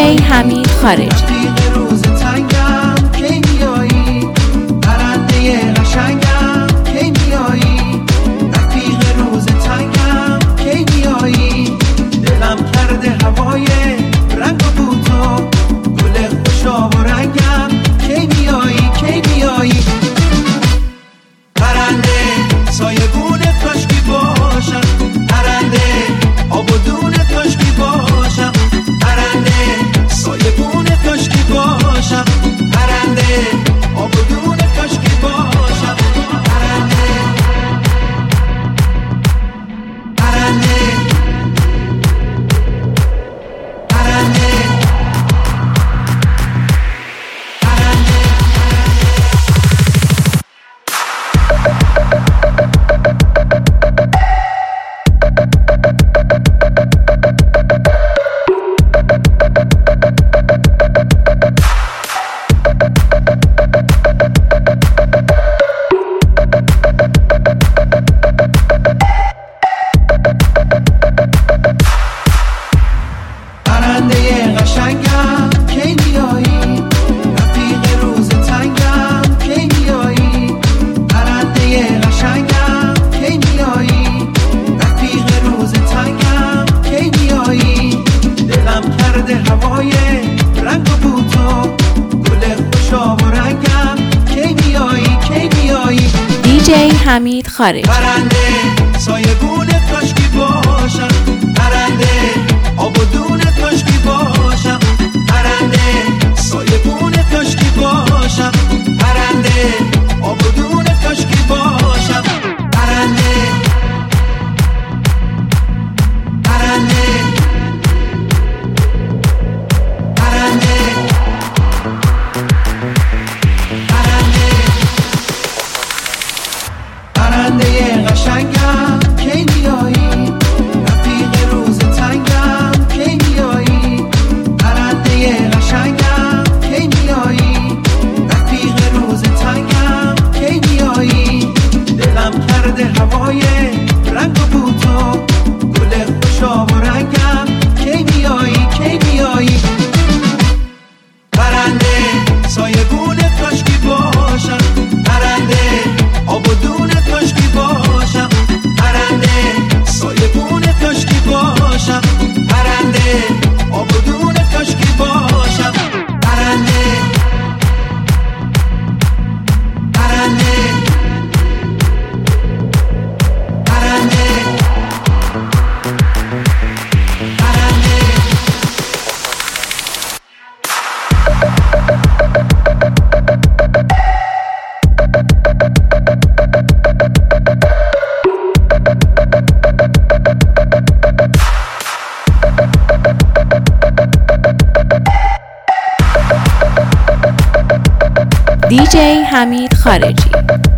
حمید خارجی. حمید خارجی. پرنده سایبون کاشکی باشم، پرنده آب و دون کاشکی باشم، پرنده سایبون کاشکی باشم، پرنده آب و دون کاشکی باشم، پرنده پرنده پرنده پرنده قشنگم کی میایی، رفیق روز تنگم کی میایی، پرنده قشنگم کی میایی، رفیق روز تنگم کی میایی، دلم کرده هوای رنگ و بوتو، گل خوشاب و رنگم کی میایی کی میایی، پرنده سایبون کاشکی باشم، پرنده آب و دون کاشکی باشم، پرنده سایبون کاشکی باشم، پرنده آب و دون کاشکی باشم، پرنده پرنده پرنده پرنده DJ حمید خارجی.